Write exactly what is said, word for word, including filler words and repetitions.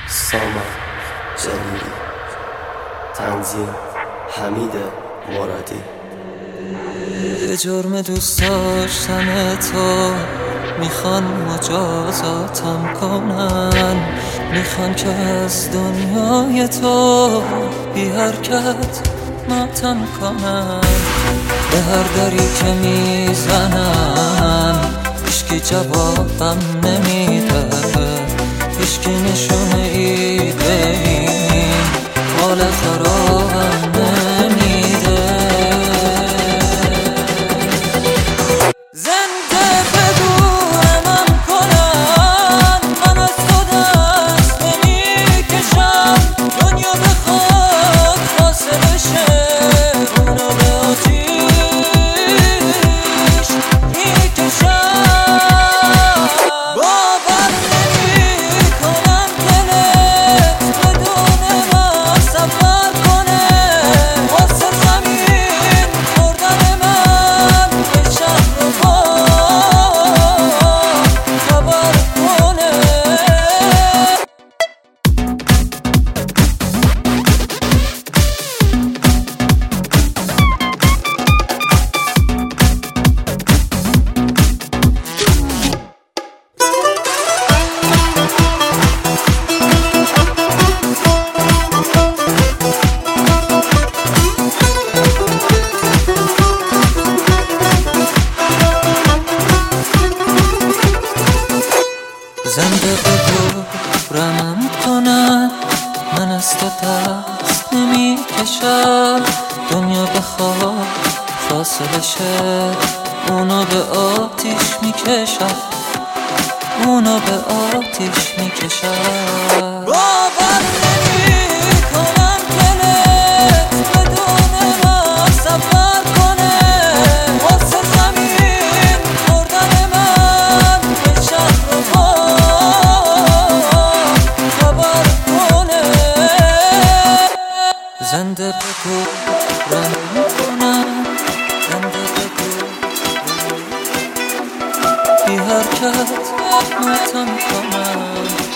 سامان جلیلی، تنظیم حمید مرادی. به جرم دوست داشتن تو میخوان مجازاتم کنن، میخوان که از دنیای تو بی حرکت ماتم کنن. به هر دری که میزنم هیچکی جوابم نمیده، هیچکی نشونه ای به این حال خرابم نمیده. زنده بدونم کنن من از تو دست نمیکشم، دنیا به خود فاصله شه اونو به آتیش میکشم. باور نمیکنم دلت بدون من سفر کنه، واسه زمین خوردن من به شهر و خبر کنه. زنده بگورمم کنن من از تو دست نمیکشم، دنیا بخواد فاصله شه اونو به آتیش میکشم، اونو به آتیش میکشم. باور نمیکنم دلت بدون من سفر کنه، واسه زمین خوردن من به شهر و خبر کنه. زنده بگو رنگ کنم، زنده بگو بی حرکت ماتم کنم.